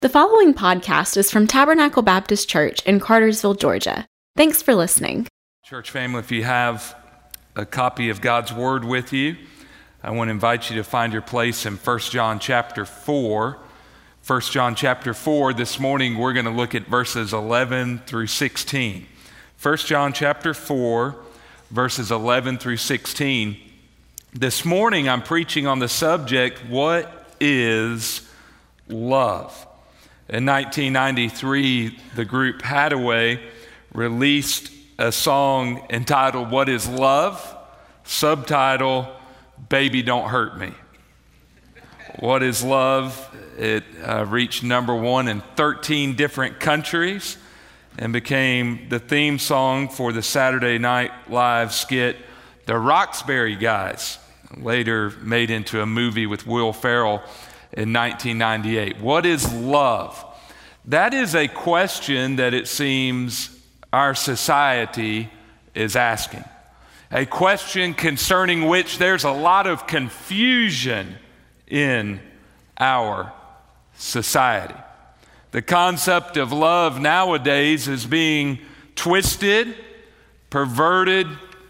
The following podcast is from Tabernacle Baptist Church in Cartersville, Georgia. Thanks for listening. Church family, if you have a copy of God's Word with you, I want to invite you to find your place in 1 John chapter 4. 1 John chapter 4, this morning we're going to look at verses 11 through 16. 1 John chapter 4, verses 11 through 16. This morning I'm preaching on the subject, what is love? In 1993, the group Hadaway released a song entitled, What is Love? Subtitle, Baby Don't Hurt Me. What is love? It reached number one in 13 different countries and became the theme song for the Saturday Night Live skit, The Roxbury Guys, later made into a movie with Will Ferrell in 1998. What is love? That is a question that it seems our society is asking. A question concerning which there's a lot of confusion in our society. The concept of love nowadays is being twisted, perverted,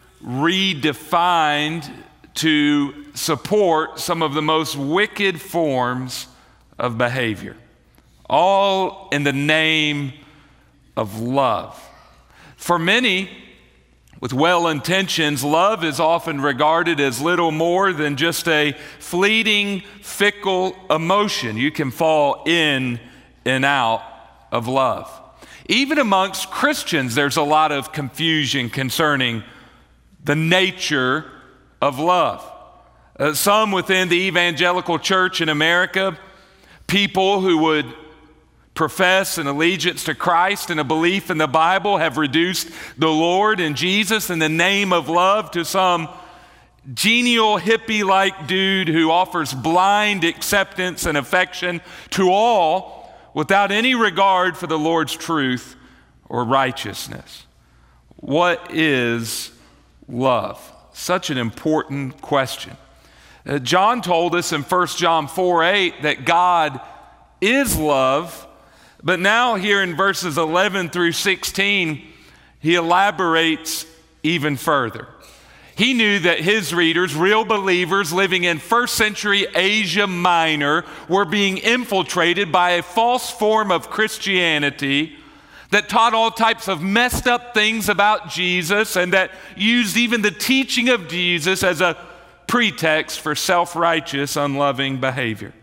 redefined to support some of the most wicked forms of behavior, all in the name of love. For many, with well intentions, love is often regarded as little more than just a fleeting, fickle emotion. You can fall in and out of love. Even amongst Christians, there's a lot of confusion concerning the nature of love. Some within the evangelical church in America, people who would profess an allegiance to Christ and a belief in the Bible, have reduced the Lord and Jesus in the name of love to some genial hippie-like dude who offers blind acceptance and affection to all without any regard for the Lord's truth or righteousness. What is love? Such an important question. John told us in 1 John 4:8 that God is love, but now here in verses 11 through 16, he elaborates even further. He knew that his readers, real believers living in first century Asia Minor, were being infiltrated by a false form of Christianity that taught all types of messed up things about Jesus and that used even the teaching of Jesus as a pretext for self-righteous, unloving behavior.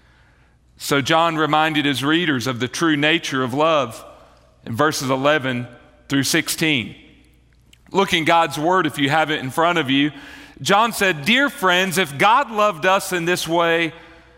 So John reminded his readers of the true nature of love in verses 11 through 16. Look in God's Word if you have it in front of you. John said, "Dear friends, if God loved us in this way,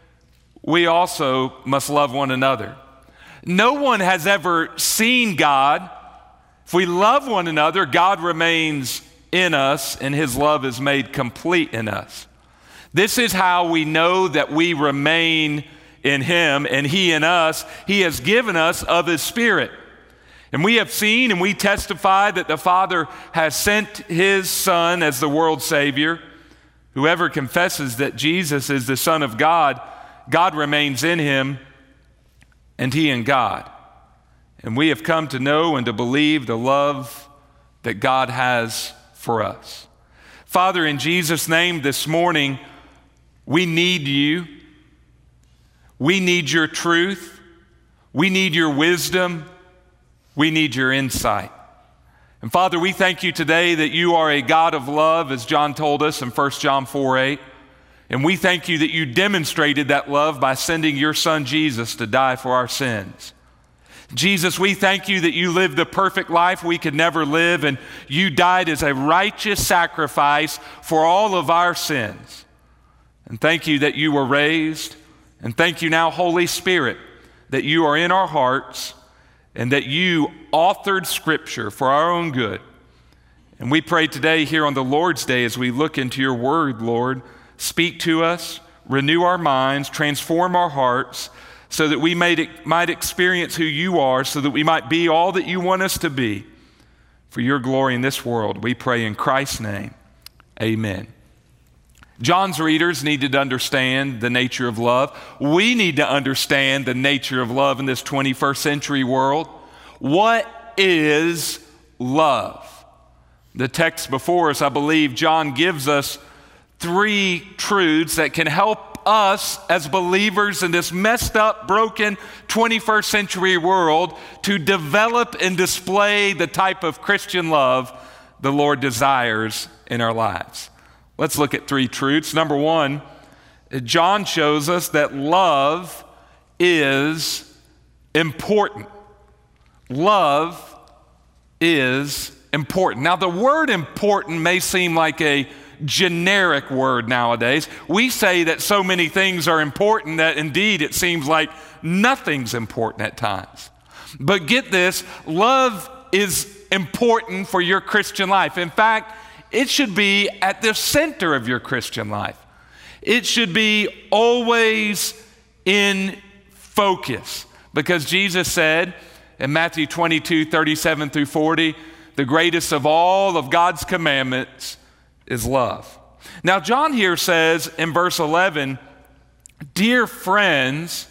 we also must love one another. No one has ever seen God. If we love one another, God remains in us, and his love is made complete in us. This is how we know that we remain in him and he in us. He has given us of his Spirit. And we have seen and we testify that the Father has sent his Son as the world's Savior. Whoever confesses that Jesus is the Son of God, God remains in him and he in God. And we have come to know and to believe the love that God has for us." Father, in Jesus' name this morning, we need you. We need your truth. We need your wisdom. We need your insight. And Father, we thank you today that you are a God of love, as John told us in 1 John 4:8. And we thank you that you demonstrated that love by sending your Son Jesus to die for our sins. Jesus, we thank you that you lived the perfect life we could never live, and you died as a righteous sacrifice for all of our sins. And thank you that you were raised, and thank you now, Holy Spirit, that you are in our hearts and that you authored Scripture for our own good. And we pray today here on the Lord's Day as we look into your word, Lord, speak to us, renew our minds, transform our hearts, so that we might experience who you are, so that we might be all that you want us to be. For your glory in this world, we pray in Christ's name. Amen. John's readers needed to understand the nature of love. We need to understand the nature of love in this 21st century world. What is love? The text before us, I believe, John gives us 3 truths that can help us as believers in this messed up, broken 21st century world to develop and display the type of Christian love the Lord desires in our lives. Let's look at 3 truths. Number 1, John shows us that love is important. Love is important. Now, the word important may seem like a generic word nowadays. We say that so many things are important that indeed it seems like nothing's important at times. But get this, love is important for your Christian life. In fact, it should be at the center of your Christian life. It should be always in focus, because Jesus said in Matthew 22:37-40, the greatest of all of God's commandments is love. Now, John here says in verse 11, dear friends,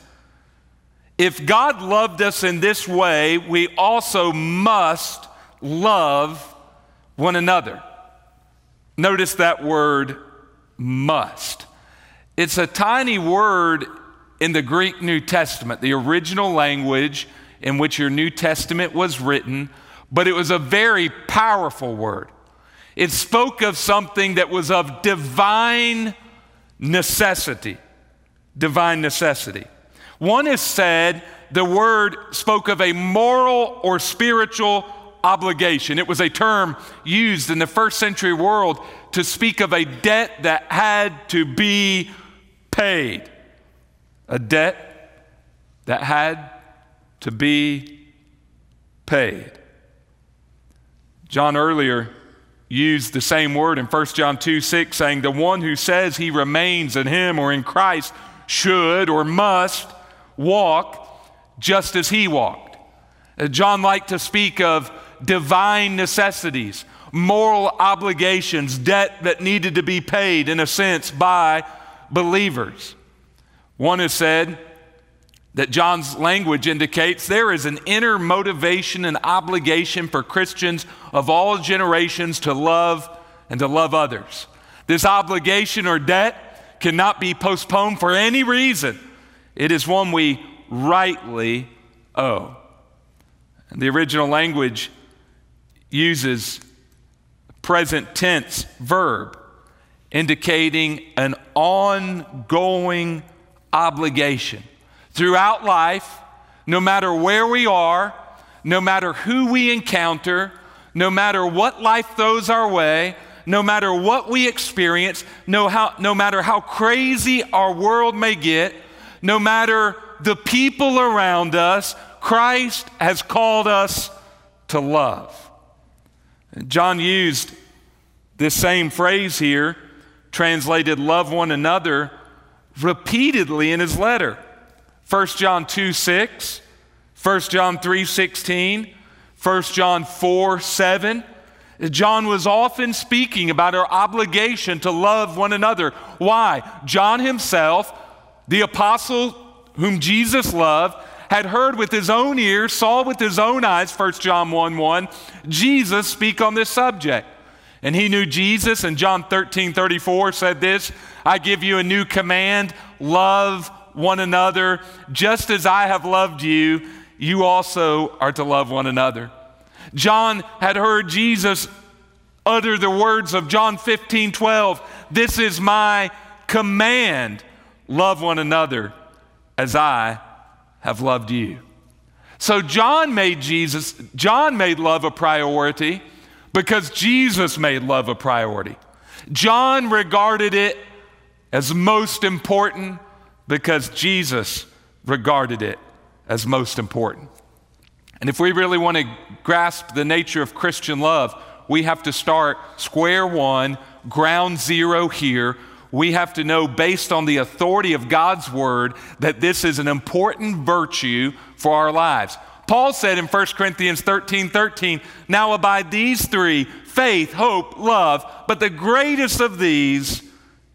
if God loved us in this way, we also must love one another. Notice that word must. It's a tiny word in the Greek New Testament, the original language in which your New Testament was written, but it was a very powerful word. It spoke of something that was of divine necessity. Divine necessity. One has said the word spoke of a moral or spiritual obligation. It was a term used in the first century world to speak of a debt that had to be paid. A debt that had to be paid. John earlier used the same word in 1 John 2:6, saying, the one who says he remains in him or in Christ should or must walk just as he walked. John liked to speak of divine necessities, moral obligations, debt that needed to be paid, in a sense, by believers. One has said that John's language indicates there is an inner motivation and obligation for Christians of all generations to love and to love others. This obligation or debt cannot be postponed for any reason. It is one we rightly owe. The original language uses present tense verb indicating an ongoing obligation. Throughout life, no matter where we are, no matter who we encounter, no matter what life throws our way, no matter what we experience, no matter how crazy our world may get, no matter the people around us, Christ has called us to love. John used this same phrase here, translated love one another, repeatedly in his letter. 1 John 2:6, 1 John 3:16, 1 John 4:7. John was often speaking about our obligation to love one another. Why? John himself, the apostle whom Jesus loved, had heard with his own ears, saw with his own eyes, 1 John 1:1, Jesus speak on this subject. And he knew Jesus, and John 13:34 said this, I give you a new command, love one another. Just as I have loved you, you also are to love one another. John had heard Jesus utter the words of John 15:12, this is my command, love one another as I have loved you. So John made love a priority because Jesus made love a priority. John regarded it as most important because Jesus regarded it as most important. And if we really want to grasp the nature of Christian love, we have to start square one, ground zero here. We have to know, based on the authority of God's word, that this is an important virtue for our lives. Paul said in 1 Corinthians 13:13, now abide these 3, faith, hope, love, but the greatest of these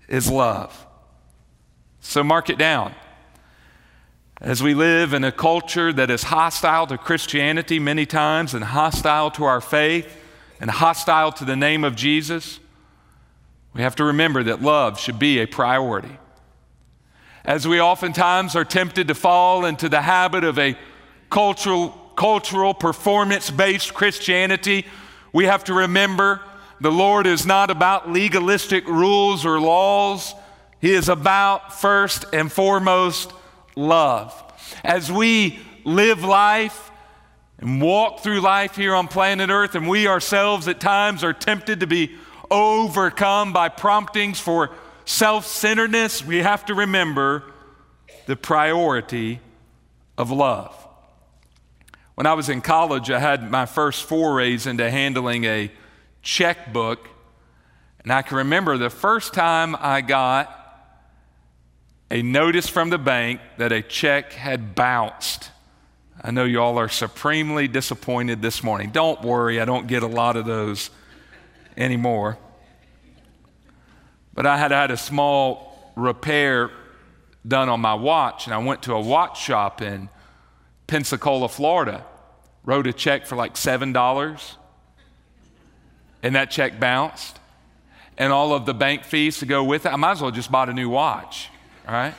is love. So mark it down. As we live in a culture that is hostile to Christianity many times and hostile to our faith and hostile to the name of Jesus, we have to remember that love should be a priority. As we oftentimes are tempted to fall into the habit of a cultural performance-based Christianity, we have to remember the Lord is not about legalistic rules or laws. He is about, first and foremost, love. As we live life and walk through life here on planet Earth, and we ourselves at times are tempted to be overcome by promptings for self-centeredness, we have to remember the priority of love. When I was in college, I had my first forays into handling a checkbook, and I can remember the first time I got a notice from the bank that a check had bounced. I know you all are supremely disappointed this morning. Don't worry, I don't get a lot of those anymore. But I had had a small repair done on my watch, and I went to a watch shop in Pensacola, Florida, wrote a check for like $7, and that check bounced, and all of the bank fees to go with it. I might as well just bought a new watch, all right?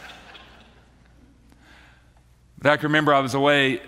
But I can remember I was away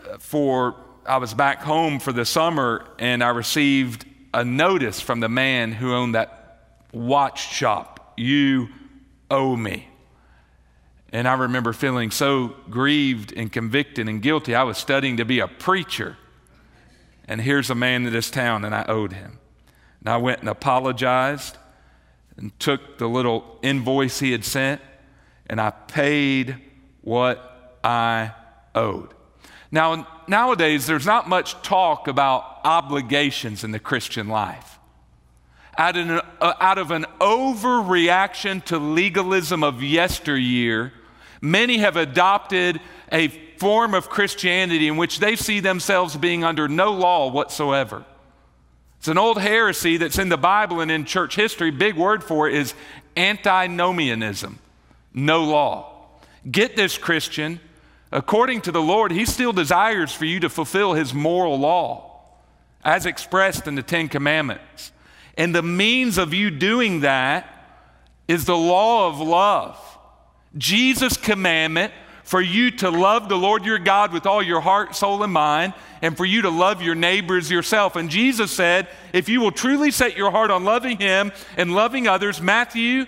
I was back home for the summer, and I received a notice from the man who owned that watch shop. You owe me. And I remember feeling so grieved and convicted and guilty. I was studying to be a preacher. And here's a man in this town, and I owed him. And I went and apologized and took the little invoice he had sent, and I paid what I owed. Now, nowadays, there's not much talk about obligations in the Christian life. Out of an overreaction to legalism of yesteryear, many have adopted a form of Christianity in which they see themselves being under no law whatsoever. It's an old heresy that's in the Bible and in church history. Big word for it is antinomianism, no law. Get this, Christian. According to the Lord, He still desires for you to fulfill His moral law as expressed in the Ten Commandments. And the means of you doing that is the law of love. Jesus' commandment for you to love the Lord your God with all your heart, soul, and mind, and for you to love your neighbors yourself. And Jesus said, if you will truly set your heart on loving Him and loving others, Matthew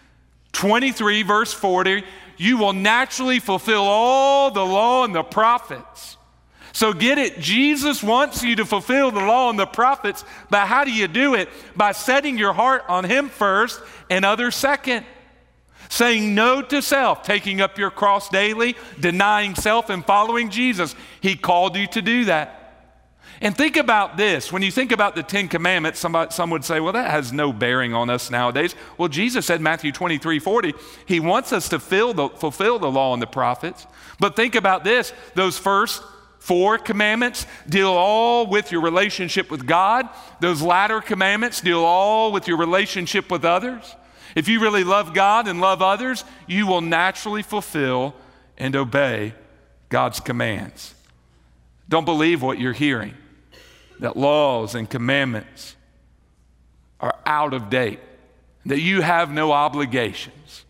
23, verse 40, you will naturally fulfill all the law and the prophets. So get it, Jesus wants you to fulfill the law and the prophets, but how do you do it? By setting your heart on Him first and others second. Saying no to self, taking up your cross daily, denying self and following Jesus. He called you to do that. And think about this. When you think about the Ten Commandments, some would say, well, that has no bearing on us nowadays. Well, Jesus said, Matthew 23:40, He wants us to fulfill the law and the prophets. But think about this. Those first 4 commandments deal all with your relationship with God. Those latter commandments deal all with your relationship with others. If you really love God and love others, you will naturally fulfill and obey God's commands. Don't believe what you're hearing, that laws and commandments are out of date, that you have no obligations.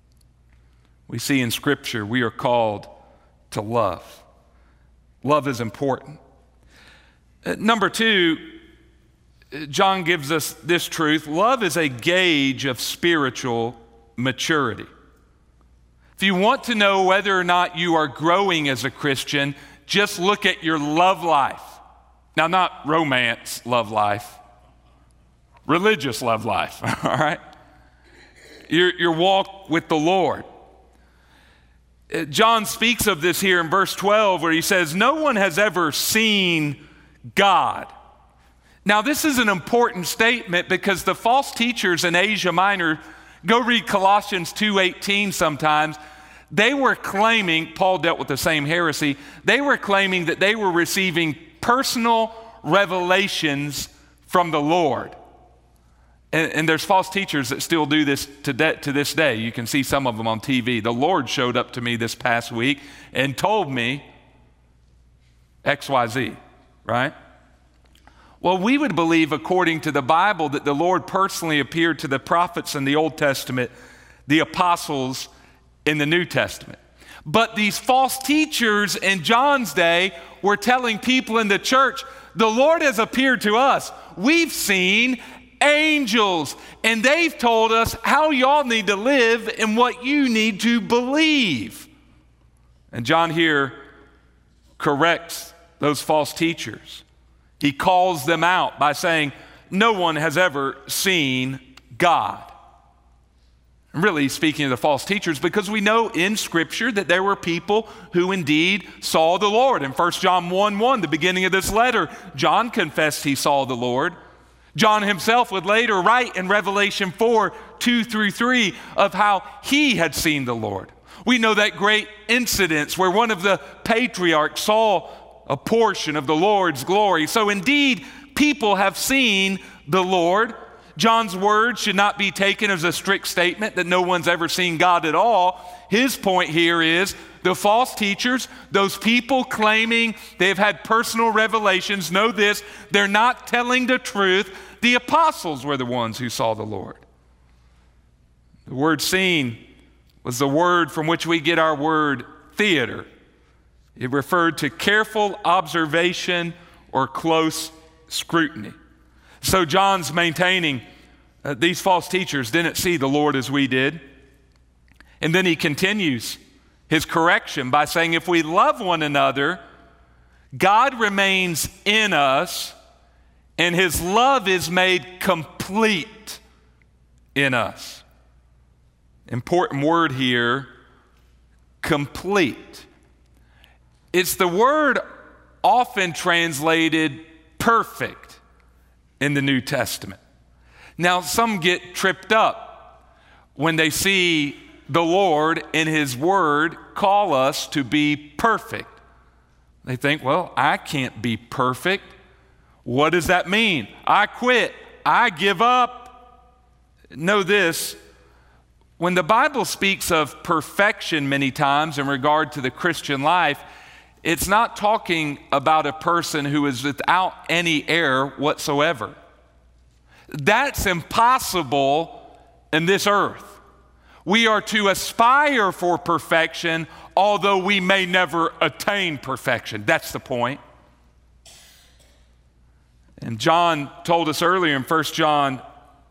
We see in Scripture we are called to love. Love is important. Number 2, John gives us this truth. Love is a gauge of spiritual maturity. If you want to know whether or not you are growing as a Christian, just look at your love life. Now, not romance love life, religious love life, all right? Your walk with the Lord. John speaks of this here in verse 12 where he says, no one has ever seen God. Now, this is an important statement because the false teachers in Asia Minor, go read Colossians 2:18 sometimes, they were claiming, Paul dealt with the same heresy, they were claiming that they were receiving personal revelations from the Lord. And there's false teachers that still do this to this day. You can see some of them on TV. The Lord showed up to me this past week and told me XYZ, right? Well, we would believe, according to the Bible, that the Lord personally appeared to the prophets in the Old Testament, the apostles in the New Testament. But these false teachers in John's day were telling people in the church, the Lord has appeared to us. We've seen angels, and they've told us how y'all need to live and what you need to believe. And John here corrects those false teachers. He calls them out by saying, no one has ever seen God. Really speaking of the false teachers, because we know in Scripture that there were people who indeed saw the Lord. In 1 John 1:1, the beginning of this letter, John confessed he saw the Lord. John himself would later write in Revelation 4:2-3 of how he had seen the Lord. We know that great incident where one of the patriarchs saw a portion of the Lord's glory. So indeed, people have seen the Lord. John's words should not be taken as a strict statement that no one's ever seen God at all. His point here is the false teachers, those people claiming they've had personal revelations, know this, they're not telling the truth. The apostles were the ones who saw the Lord. The word seen was the word from which we get our word theater. It referred to careful observation or close scrutiny. So John's maintaining these false teachers didn't see the Lord as we did. And then he continues his correction by saying, if we love one another, God remains in us, and his love is made complete in us. Important word here, complete. It's the word often translated perfect in the New Testament. Now, some get tripped up when they see the Lord in his word call us to be perfect. They think, well, I can't be perfect. What does that mean? I quit. I give up. Know this, when the Bible speaks of perfection many times in regard to the Christian life, it's not talking about a person who is without any error whatsoever. That's impossible in this earth. We are to aspire for perfection, although we may never attain perfection. That's the point. And John told us earlier in 1 John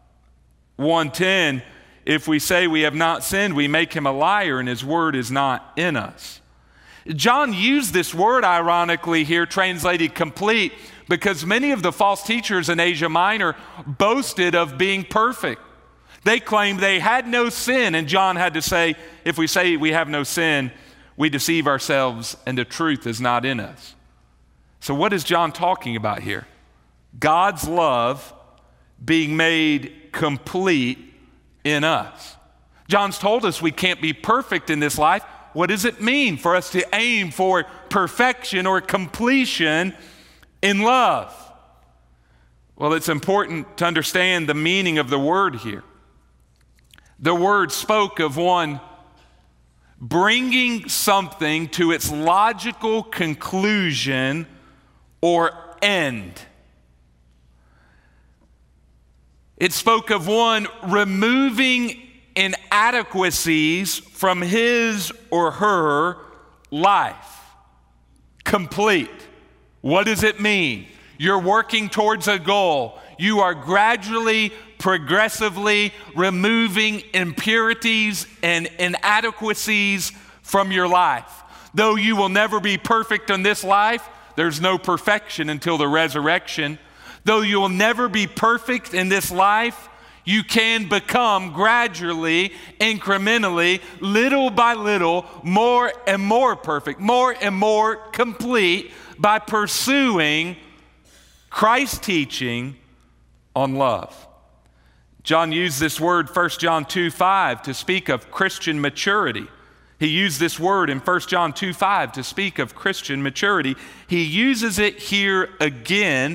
1:10, if we say we have not sinned, we make him a liar, and his word is not in us. John used this word, ironically, here, translated complete, because many of the false teachers in Asia Minor boasted of being perfect. They claimed they had no sin, and John had to say, if we say we have no sin, we deceive ourselves, and the truth is not in us. So what is John talking about here? God's love being made complete in us. John's told us we can't be perfect in this life. What does it mean for us to aim for perfection or completion in love? Well, it's important to understand the meaning of the word here. The word spoke of one bringing something to its logical conclusion or end. It spoke of one removing inadequacies from his or her life. Complete. What does it mean? You're working towards a goal. You are gradually, progressively removing impurities and inadequacies from your life. Though you will never be perfect in this life, there's no perfection until the resurrection. Though you will never be perfect in this life, you can become gradually, incrementally, little by little, more and more perfect, more and more complete by pursuing Christ's teaching on love. John used this word, 1 John 2:5, to speak of Christian maturity. He used this word in 1 John 2:5 to speak of Christian maturity. He uses it here again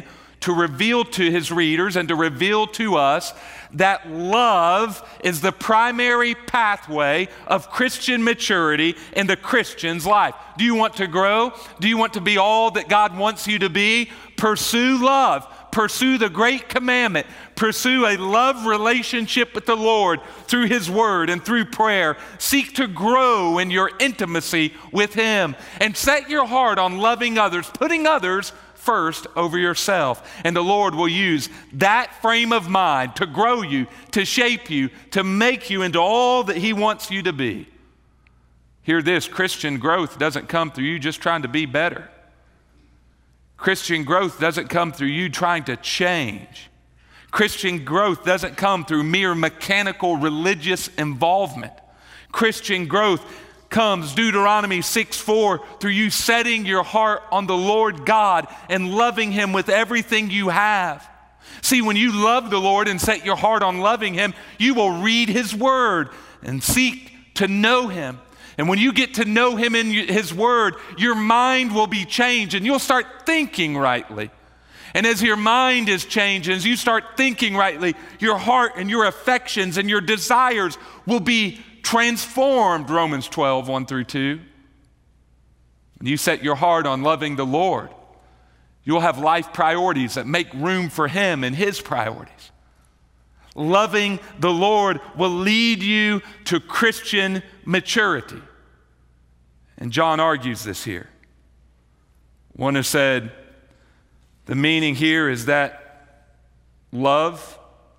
to reveal to his readers and to reveal to us that love is the primary pathway of Christian maturity in the Christian's life. Do you want to grow? Do you want to be all that God wants you to be? Pursue love. Pursue the great commandment. Pursue a love relationship with the Lord through his word and through prayer. Seek to grow in your intimacy with him and set your heart on loving others, putting others first over yourself. And the Lord will use that frame of mind to grow you, to shape you, to make you into all that he wants you to be. Hear this, Christian growth doesn't come through you just trying to be better. Christian growth doesn't come through you trying to change. Christian growth doesn't come through mere mechanical religious involvement. Christian growth comes, Deuteronomy 6:4, through you setting your heart on the Lord God and loving him with everything you have. See, when you love the Lord and set your heart on loving him, you will read his word and seek to know him. And when you get to know him in his word, your mind will be changed and you'll start thinking rightly. And as your mind is changed, as you start thinking rightly, your heart and your affections and your desires will be transformed, Romans 12, 1 through 2. When you set your heart on loving the Lord, you'll have life priorities that make room for him and his priorities. Loving the Lord will lead you to Christian maturity. And John argues this here. One has said the meaning here is that love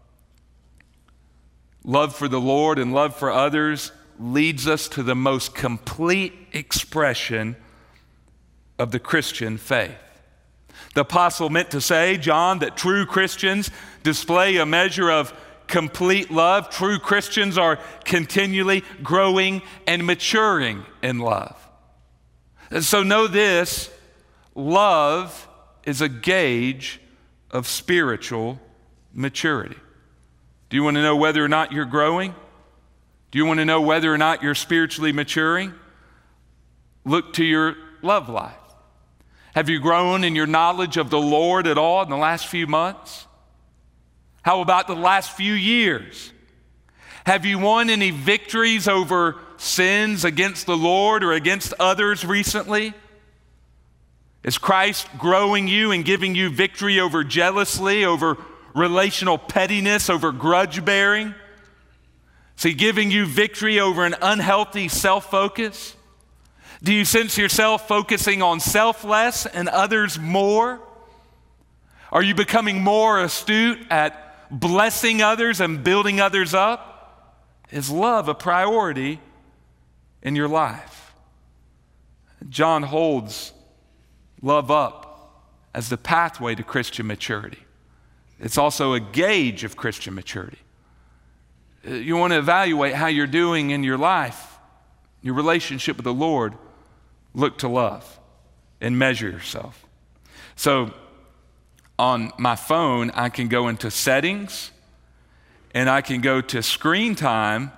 for the Lord and love for others leads us to the most complete expression of the Christian faith. The apostle meant to say, John, that true Christians display a measure of complete love. True Christians are continually growing and maturing in love. And so know this, love is a gauge of spiritual maturity. Do you want to know whether or not you're growing? Do you want to know whether or not you're spiritually maturing? Look to your love life. Have you grown in your knowledge of the Lord at all in the last few months? How about the last few years? Have you won any victories over sins against the Lord or against others recently? Is Christ growing you and giving you victory over jealousy, over relational pettiness, over grudge bearing? Is he giving you victory over an unhealthy self-focus? Do you sense yourself focusing on self less and others more? Are you becoming more astute at blessing others and building others up? Is love a priority in your life? John holds love up as the pathway to Christian maturity. It's also a gauge of Christian maturity. You want to evaluate how you're doing in your life, your relationship with the Lord. Look to love and measure yourself. So on my phone, I can go into settings and I can go to screen time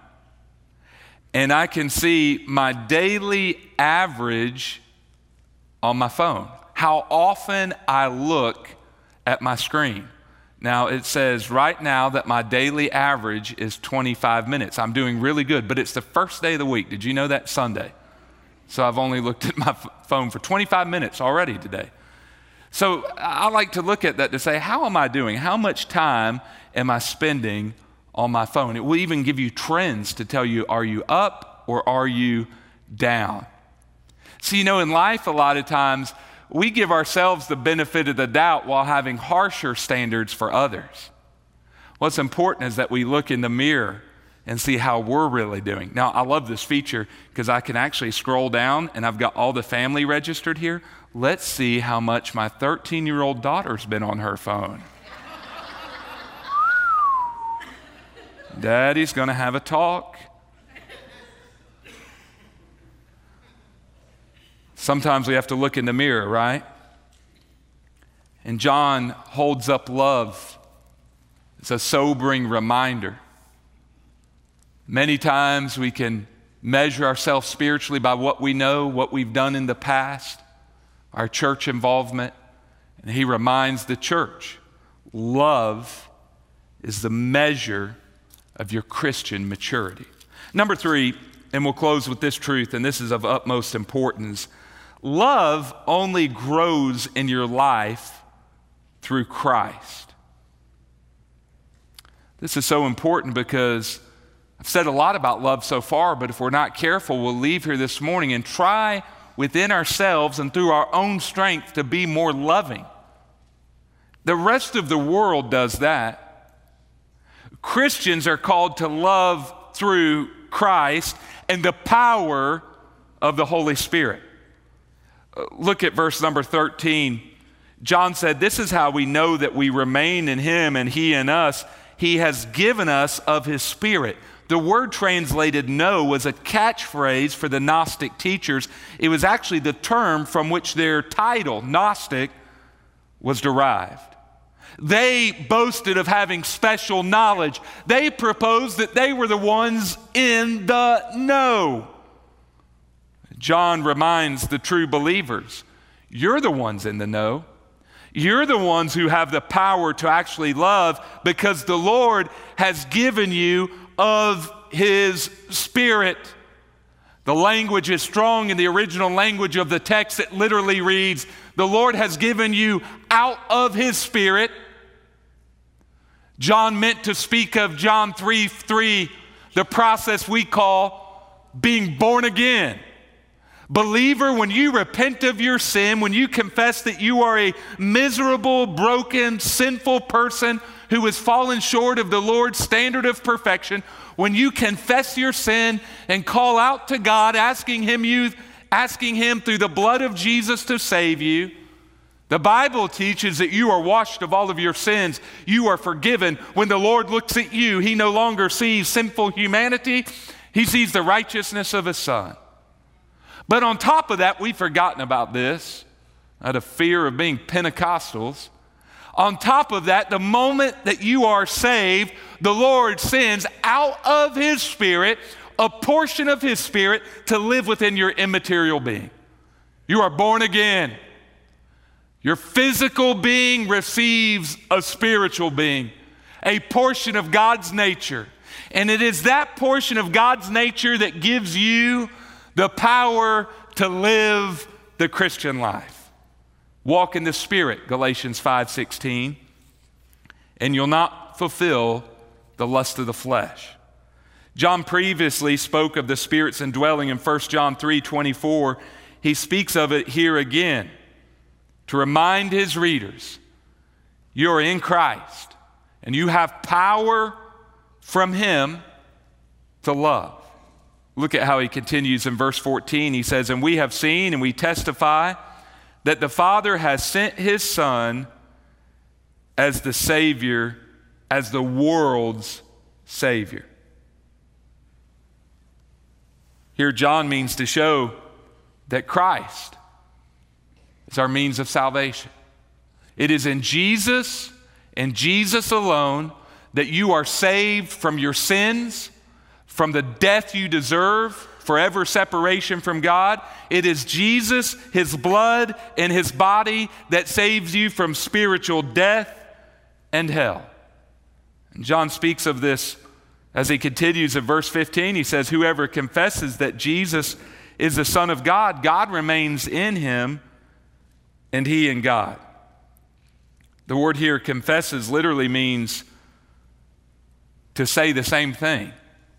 and I can see my daily average on my phone, how often I look at my screen. Now it says right now that my daily average is 25 minutes. I'm doing really good, but it's the first day of the week. Did you know that? Sunday. So I've only looked at my phone for 25 minutes already today. So I like to look at that to say, how am I doing? How much time am I spending on my phone? It will even give you trends to tell you, are you up or are you down? So, you know, in life, a lot of times, we give ourselves the benefit of the doubt while having harsher standards for others. What's important is that we look in the mirror and see how we're really doing. Now, I love this feature because I can actually scroll down and I've got all the family registered here. Let's see how much my 13-year-old daughter's been on her phone. Daddy's going to have a talk. Sometimes we have to look in the mirror, right? And John holds up love. It's a sobering reminder. Many times we can measure ourselves spiritually by what we know, what we've done in the past, our church involvement, And he reminds the church, love is the measure of your Christian maturity. Number 3, and we'll close with this truth, and this is of utmost importance. Love only grows in your life through Christ. This is so important because I've said a lot about love so far, but if we're not careful, we'll leave here this morning and try within ourselves and through our own strength to be more loving. The rest of the world does that. Christians are called to love through Christ and the power of the Holy Spirit. Look at verse number 13. John said, "This is how we know that we remain in him and he in us. He has given us of his Spirit." The word translated "know" was a catchphrase for the Gnostic teachers. It was actually the term from which their title, Gnostic, was derived. They boasted of having special knowledge. They proposed that they were the ones in the know. John reminds the true believers, you're the ones in the know. You're the ones who have the power to actually love because the Lord has given you of his Spirit. The language is strong in the original language of the text. It literally reads, the Lord has given you out of his Spirit. John meant to speak of John 3:3, the process we call being born again. Believer, when you repent of your sin, when you confess that you are a miserable, broken, sinful person who has fallen short of the Lord's standard of perfection, when you confess your sin and call out to God, asking him through the blood of Jesus to save you, the Bible teaches that you are washed of all of your sins. You are forgiven. When the Lord looks at you, he no longer sees sinful humanity. He sees the righteousness of his Son. But on top of that, we've forgotten about this out of fear of being Pentecostals. On top of that, the moment that you are saved, the Lord sends out of his Spirit a portion of his Spirit to live within your immaterial being. You are born again. Your physical being receives a spiritual being, a portion of God's nature. And it is that portion of God's nature that gives you the power to live the Christian life. Walk in the Spirit, Galatians 5:16, and you'll not fulfill the lust of the flesh. John previously spoke of the Spirit's indwelling in 1 John 3:24. He speaks of it here again to remind his readers, you're in Christ and you have power from him to love. Look at how he continues in verse 14. He says, "And we have seen and we testify that the Father has sent his Son as the Savior, as the world's Savior." Here John means to show that Christ is our means of salvation. It is in Jesus and Jesus alone that you are saved from your sins, from the death you deserve, forever separation from God. It is Jesus, his blood, and his body that saves you from spiritual death and hell. And John speaks of this as he continues in verse 15. He says, "Whoever confesses that Jesus is the Son of God, God remains in him, and he in God." The word here, confesses, literally means to say the same thing.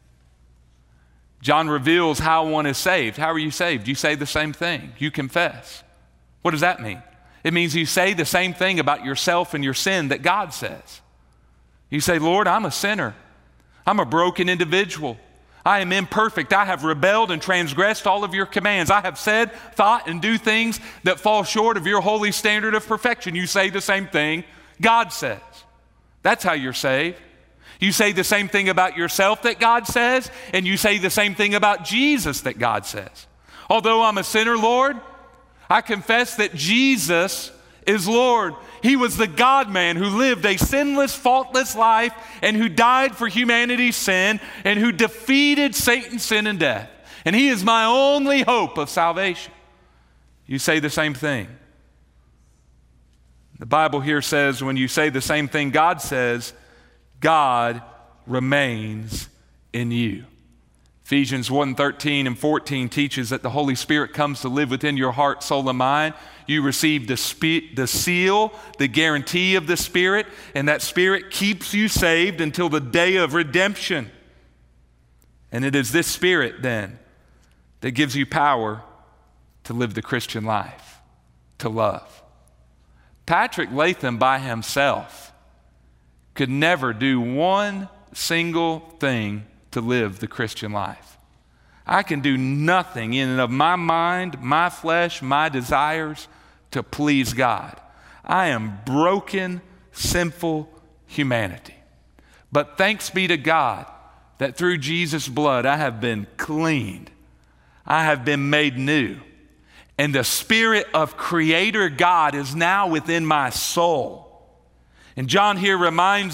John reveals how one is saved. How are you saved? You say the same thing. You confess. What does that mean? It means you say the same thing about yourself and your sin that God says. You say, "Lord, I'm a sinner. I'm a broken individual. I am imperfect. I have rebelled and transgressed all of your commands. I have said, thought, and do things that fall short of your holy standard of perfection." You say the same thing God says. That's how you're saved. You say the same thing about yourself that God says, and you say the same thing about Jesus that God says. Although I'm a sinner, Lord, I confess that Jesus is Lord. He was the God-man who lived a sinless, faultless life and who died for humanity's sin and who defeated Satan, sin, and death. And he is my only hope of salvation. You say the same thing. The Bible here says when you say the same thing God says, God remains in you. Ephesians 1:13 and 14 teaches that the Holy Spirit comes to live within your heart, soul, and mind. You receive the seal, the guarantee of the Spirit, and that Spirit keeps you saved until the day of redemption. And it is this Spirit then that gives you power to live the Christian life, to love. Patrick Latham by himself could never do one single thing to live the Christian life. I can do nothing in and of my mind, my flesh, my desires to please God. I am broken, sinful humanity. But thanks be to God that through Jesus' blood I have been cleaned. I have been made new. And the Spirit of Creator God is now within my soul. And John here reminds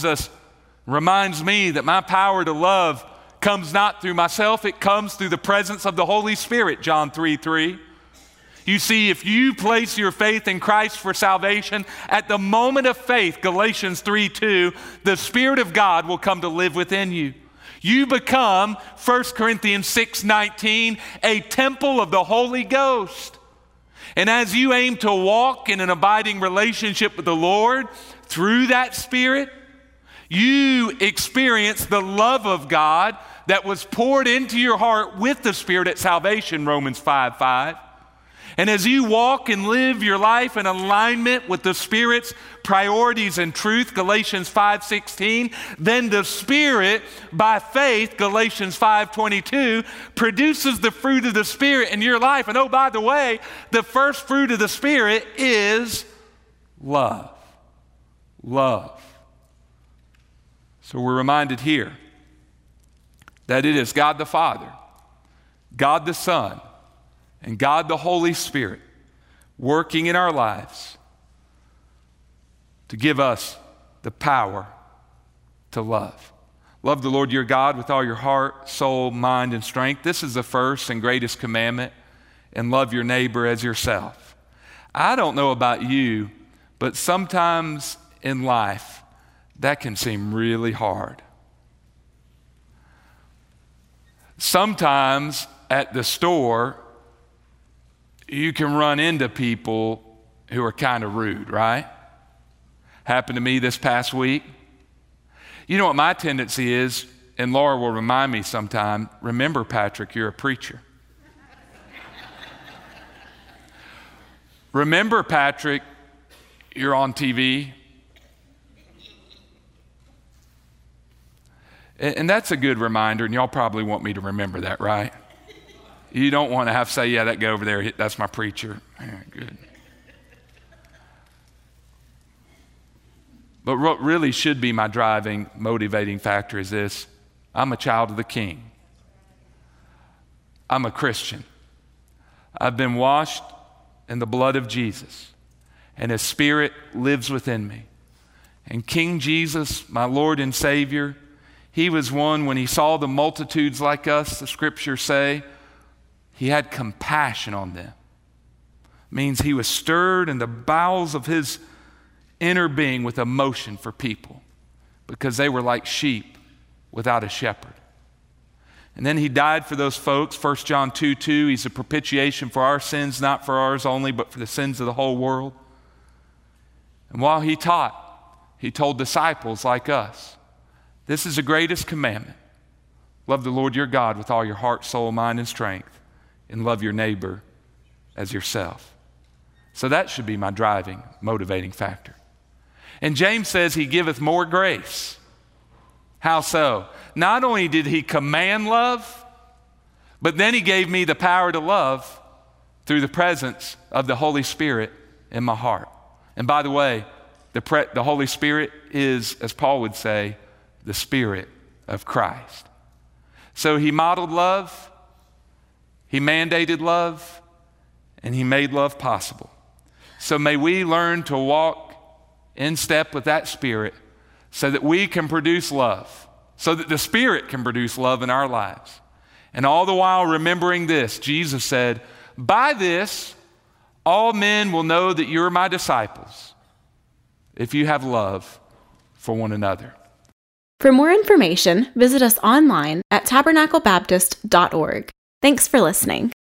me that my power to love comes not through myself, it comes through the presence of the Holy Spirit, John 3:3. You see, if you place your faith in Christ for salvation, at the moment of faith, Galatians 3:2, the Spirit of God will come to live within you. You become, 1 Corinthians 6:19, a temple of the Holy Ghost. And as you aim to walk in an abiding relationship with the Lord through that Spirit, you experience the love of God that was poured into your heart with the Spirit at salvation, Romans 5:5. And as you walk and live your life in alignment with the Spirit's priorities and truth, Galatians 5:16, then the Spirit, by faith, Galatians 5:22, produces the fruit of the Spirit in your life. And oh, by the way, the first fruit of the Spirit is love. Love. So we're reminded here that it is God the Father, God the Son, and God the Holy Spirit working in our lives to give us the power to love. Love the Lord your God with all your heart, soul, mind, and strength. This is the first and greatest commandment, and love your neighbor as yourself. I don't know about you, but sometimes in life, that can seem really hard. Sometimes at the store, you can run into people who are kind of rude, right? Happened to me this past week. You know what my tendency is, and Laura will remind me sometime, remember, Patrick, you're a preacher. Remember, Patrick, you're on TV. And that's a good reminder, and y'all probably want me to remember that, right? You don't want to have to say, yeah, that guy over there, that's my preacher. Yeah, good. But what really should be my driving, motivating factor is this: I'm a child of the King. I'm a Christian. I've been washed in the blood of Jesus, and His Spirit lives within me. And King Jesus, my Lord and Savior, He was one, when He saw the multitudes like us, the Scriptures say, He had compassion on them. It means He was stirred in the bowels of His inner being with emotion for people because they were like sheep without a shepherd. And then He died for those folks. 1 John 2:2, He's a propitiation for our sins, not for ours only, but for the sins of the whole world. And while He taught, He told disciples like us, this is the greatest commandment. Love the Lord your God with all your heart, soul, mind, and strength, and love your neighbor as yourself. So that should be my driving, motivating factor. And James says He giveth more grace. How so? Not only did He command love, but then He gave me the power to love through the presence of the Holy Spirit in my heart. And by the way, the Holy Spirit is, as Paul would say, the Spirit of Christ. So He modeled love, He mandated love, and He made love possible. So may we learn to walk in step with that Spirit so that we can produce love, so that the Spirit can produce love in our lives. And all the while remembering this, Jesus said, by this all men will know that you're my disciples, if you have love for one another. For more information, visit us online at tabernaclebaptist.org. Thanks for listening.